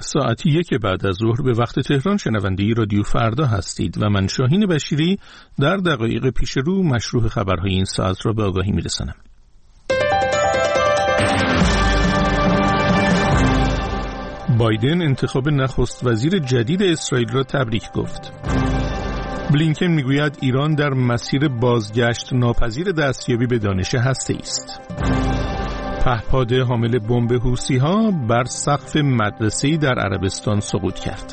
ساعت 1 بعد از ظهر به وقت تهران شنونده رادیو فردا هستید و من شاهین بشیری در دقایق پیش رو مشروع خبرهای این ساعت را به آگاهی میرسانم. بایدن انتخاب نخست وزیر جدید اسرائیل را تبریک گفت. بلینکن میگوید ایران در مسیر بازگشت ناپذیر دستیابی به دانش هسته‌ای است. پهپاد حامل بمب حوثی‌ها بر سقف مدرسه‌ای در عربستان سقوط کرد.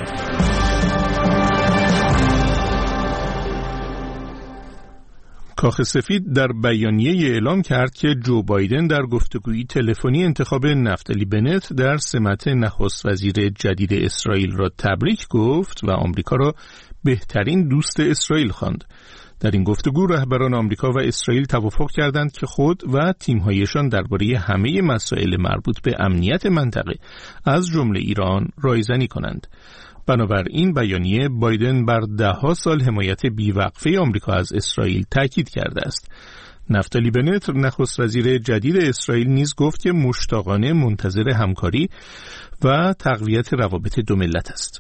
کاخ سفید در بیانیه اعلام کرد که جو بایدن در گفتگویی تلفنی انتخاب نفتالی بنت در سمت نخست وزیر جدید اسرائیل را تبریک گفت و آمریکا را بهترین دوست اسرائیل خواند. در این گفتگو رهبران آمریکا و اسرائیل توافق کردند که خود و تیم‌هایشان درباره همه مسائل مربوط به امنیت منطقه از جمله ایران رایزنی کنند. بنابراین بیانیه بایدن بر ده‌ها سال حمایت بیوقفه آمریکا از اسرائیل تاکید کرده است. نفتالی بنت نخست وزیر جدید اسرائیل نیز گفت که مشتاقانه منتظر همکاری و تقویت روابط دو ملت است.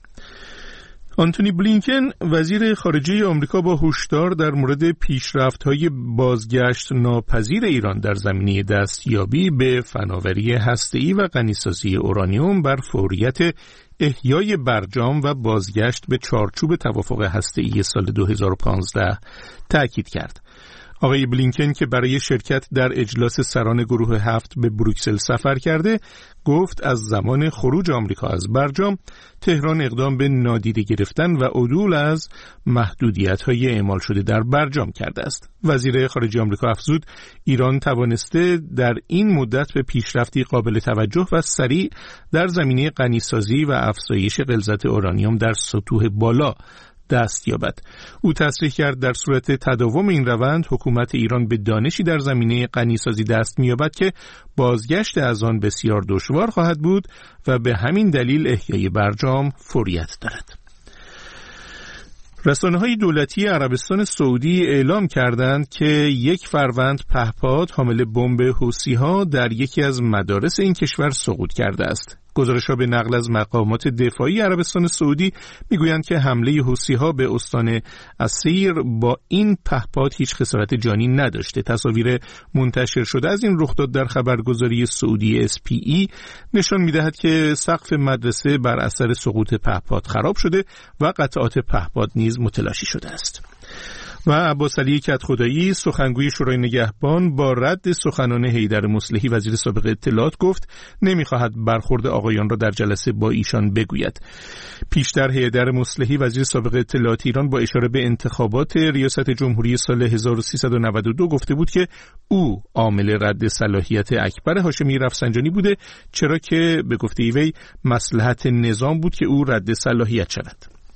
آنتونی بلینکن وزیر خارجه آمریکا با هشدار در مورد پیشرفت‌های بازگشت ناپذیر ایران در زمینه دستیابی به فناوری هسته‌ای و غنیسازی اورانیوم بر فوریت احیای برجام و بازگشت به چارچوب توافق هسته‌ای سال 2015 تأکید کرد. آقای بلینکن که برای شرکت در اجلاس سران گروه 7 به بروکسل سفر کرده، گفت از زمان خروج آمریکا از برجام، تهران اقدام به نادیده گرفتن و عدول از محدودیت‌های اعمال شده در برجام کرده است. وزیر خارجه آمریکا افزود ایران توانسته در این مدت به پیشرفتی قابل توجه و سریع در زمینه غنیسازی و افزایش غلظت اورانیوم در سطوح بالا دست یابد. او تصریح کرد در صورت تداوم این روند حکومت ایران به دانشی در زمینه غنیسازی دست می‌یابد که بازگشت از آن بسیار دشوار خواهد بود و به همین دلیل احیای برجام فوریت دارد. رسانه‌های دولتی عربستان سعودی اعلام کردند که 1 فروند پهپاد حامل بمب حوثی‌ها در یکی از مدارس این کشور سقوط کرده است. گزارش‌ها به نقل از مقامات دفاعی عربستان سعودی میگویند که حمله حوثی‌ها به استان اسیر با این پهپاد هیچ خسارت جانی نداشته. تصاویر منتشر شده از این رخداد در خبرگزاری سعودی SPE نشان می‌دهد که سقف مدرسه بر اثر سقوط پهپاد خراب شده و قطعات پهپاد نیز متلاشی شده است. و عباس علی کدخدایی سخنگوی شورای نگهبان با رد سخنان حیدر مصلحی وزیر سابق اطلاعات گفت نمی‌خواهد برخورد آقایان را در جلسه با ایشان بگوید. پیشتر حیدر مصلحی وزیر سابق اطلاعات ایران با اشاره به انتخابات ریاست جمهوری سال 1392 گفته بود که او عامل رد صلاحیت اکبر هاشمی رفسنجانی بوده، چرا که به گفته وی مصلحت نظام بود که او رد صلاحیت شود.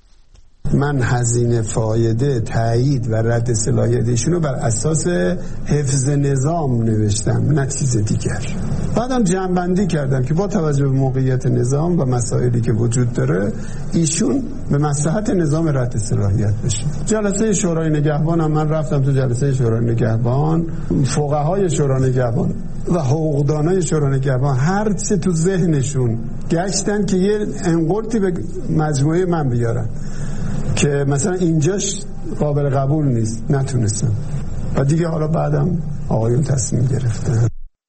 من هزینه فایده تایید و رد صلاحیتشون رو بر اساس حفظ نظام نوشتم، نه چیز دیگر. بعدم جمع‌بندی کردم که با توجه به موقعیت نظام و مسائلی که وجود داره ایشون به مصلحت نظام رد صلاحیت بشه. جلسه شورای نگهبان هم من رفتم تو جلسه شورای نگهبان، فقهای شورای نگهبان و حقوقدانای شورای نگهبان هر چه تو ذهنشون گشتن که یه انقلتی به مجموعه من بیارن که مثلا اینجاش قابل قبول نیست، نتونستم و دیگه حالا بعدم آقایون تصمیم گرفتن.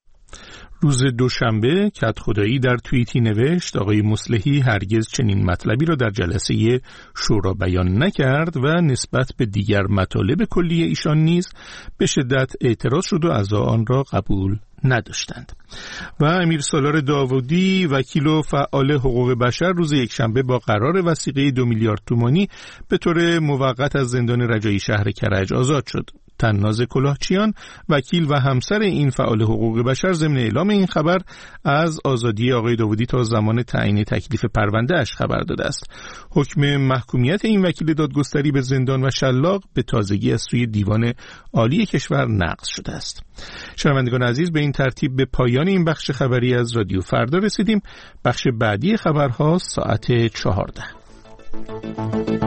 روز دوشنبه کدخدایی در توییتی نوشت آقای مصلحی هرگز چنین مطلبی را در جلسه شورا بیان نکرد و نسبت به دیگر مطالب کلی ایشان نیز به شدت اعتراض شد و اعضا آن را قبول نداشتند. و امیر سالار داوودی وکیل و فعال حقوق بشر روز یکشنبه با قرار وثیقه 2 میلیارد تومانی به طور موقت از زندان رجایی شهر کرج آزاد شد. تناز کلاهچیان وکیل و همسر این فعال حقوق بشر ضمن اعلام این خبر از آزادی آقای داوودی تا زمان تعیین تکلیف پرونده اش خبر داده است. حکم محکومیت این وکیل دادگستری به زندان و شلاق به تازگی از سوی دیوان عالی کشور نقض شده است. شنوندگان عزیز، به این ترتیب به پایان این بخش خبری از رادیو فردا رسیدیم. بخش بعدی خبرها ساعت 14.